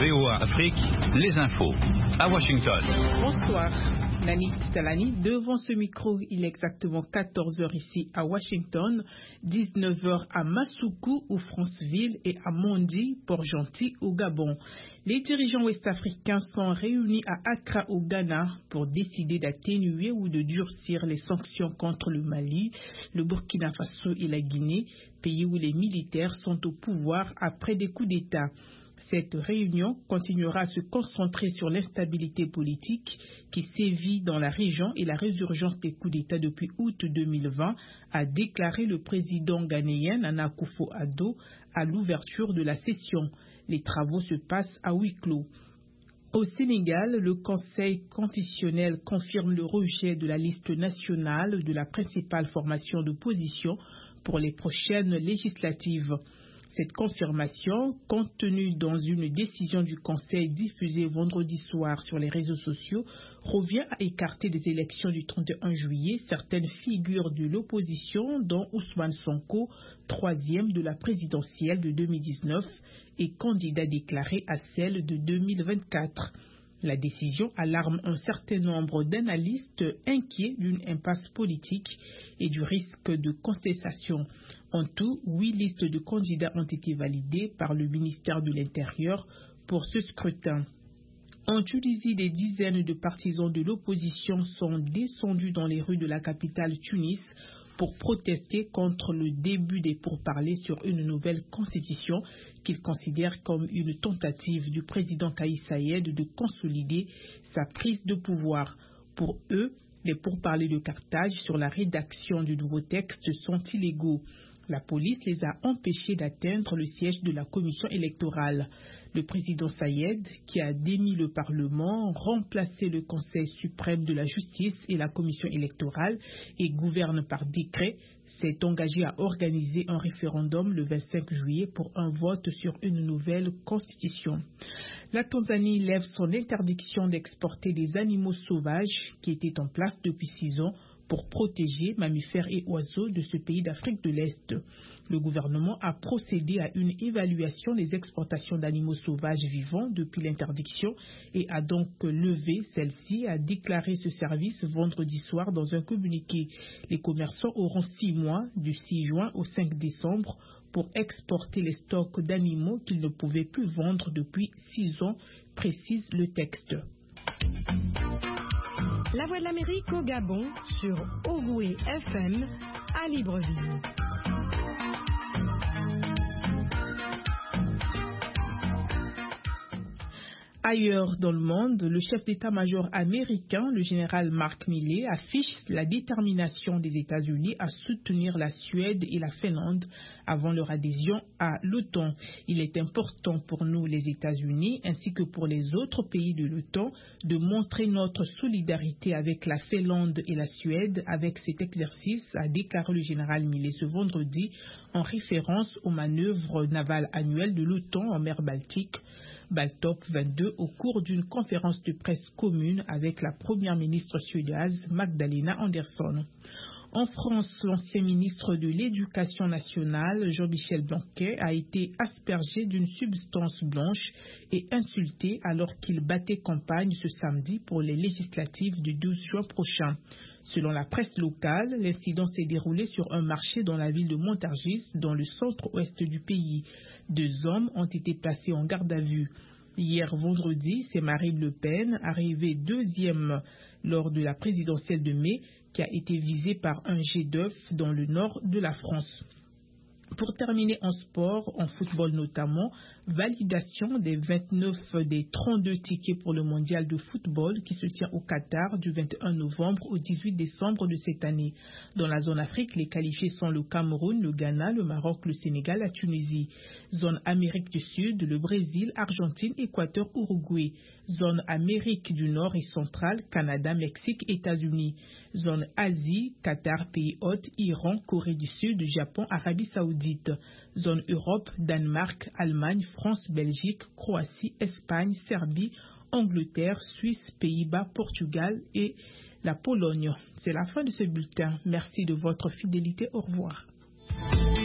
VOA Afrique, les infos. À Washington. Bonsoir. Nani Talani, devant ce micro, il est exactement 14h ici à Washington, 19h à Massoukou ou Franceville et à Mondi, Port-Gentil au Gabon. Les dirigeants ouest-africains sont réunis à Accra au Ghana pour décider d'atténuer ou de durcir les sanctions contre le Mali, le Burkina Faso et la Guinée, pays où les militaires sont au pouvoir après des coups d'État. Cette réunion continuera à se concentrer sur l'instabilité politique qui sévit dans la région et la résurgence des coups d'État depuis août 2020, a déclaré le président ghanéen Nana Akufo-Addo à l'ouverture de la session. Les travaux se passent à huis clos. Au Sénégal, le Conseil constitutionnel confirme le rejet de la liste nationale de la principale formation d'opposition pour les prochaines législatives. Cette confirmation, contenue dans une décision du Conseil diffusée vendredi soir sur les réseaux sociaux, revient à écarter des élections du 31 juillet certaines figures de l'opposition, dont Ousmane Sonko, troisième de la présidentielle de 2019 et candidat déclaré à celle de 2024. La décision alarme un certain nombre d'analystes inquiets d'une impasse politique et du risque de contestation. En tout, 8 listes de candidats ont été validées par le ministère de l'Intérieur pour ce scrutin. En Tunisie, des dizaines de partisans de l'opposition sont descendus dans les rues de la capitale Tunis pour protester contre le début des pourparlers sur une nouvelle constitution qu'ils considèrent comme une tentative du président Kais Saied de consolider sa prise de pouvoir. Pour eux, les pourparlers de Carthage sur la rédaction du nouveau texte sont illégaux. La police les a empêchés d'atteindre le siège de la commission électorale. Le président Saied, qui a démis le Parlement, remplacé le Conseil suprême de la justice et la commission électorale et gouverne par décret, s'est engagé à organiser un référendum le 25 juillet pour un vote sur une nouvelle constitution. La Tanzanie lève son interdiction d'exporter des animaux sauvages qui étaient en place depuis 6 ans pour protéger mammifères et oiseaux de ce pays d'Afrique de l'Est. Le gouvernement a procédé à une évaluation des exportations d'animaux sauvages vivants depuis l'interdiction et a donc levé celle-ci, a déclaré ce service vendredi soir dans un communiqué. Les commerçants auront 6 mois, du 6 juin au 5 décembre, pour exporter les stocks d'animaux qu'ils ne pouvaient plus vendre depuis 6 ans, précise le texte. La Voix de l'Amérique au Gabon sur Ogoué FM à Libreville. Ailleurs dans le monde, le chef d'état-major américain, le général Mark Milley, affiche la détermination des États-Unis à soutenir la Suède et la Finlande avant leur adhésion à l'OTAN. Il est important pour nous, les États-Unis, ainsi que pour les autres pays de l'OTAN, de montrer notre solidarité avec la Finlande et la Suède avec cet exercice, a déclaré le général Milley ce vendredi en référence aux manœuvres navales annuelles de l'OTAN en mer Baltique. Baltop 22 au cours d'une conférence de presse commune avec la première ministre suédoise Magdalena Andersson. En France, l'ancien ministre de l'Éducation nationale, Jean-Michel Blanquer, a été aspergé d'une substance blanche et insulté alors qu'il battait campagne ce samedi pour les législatives du 12 juin prochain. Selon la presse locale, l'incident s'est déroulé sur un marché dans la ville de Montargis, dans le centre-ouest du pays. 2 hommes ont été placés en garde à vue. Hier vendredi, c'est Marine Le Pen, arrivée 2e lors de la présidentielle de mai, qui a été visée par un jet d'œuf dans le nord de la France. Pour terminer en sport, en football notamment, validation des 29 des 32 tickets pour le mondial de football qui se tient au Qatar du 21 novembre au 18 décembre de cette année. Dans la zone Afrique, les qualifiés sont le Cameroun, le Ghana, le Maroc, le Sénégal, la Tunisie. Zone Amérique du Sud, le Brésil, Argentine, Équateur, Uruguay. Zone Amérique du Nord et centrale, Canada, Mexique, États-Unis. Zone Asie, Qatar, pays hôtes, Iran, Corée du Sud, Japon, Arabie Saoudite. Zone Europe, Danemark, Allemagne, France, Belgique, Croatie, Espagne, Serbie, Angleterre, Suisse, Pays-Bas, Portugal et la Pologne. C'est la fin de ce bulletin. Merci de votre fidélité. Au revoir.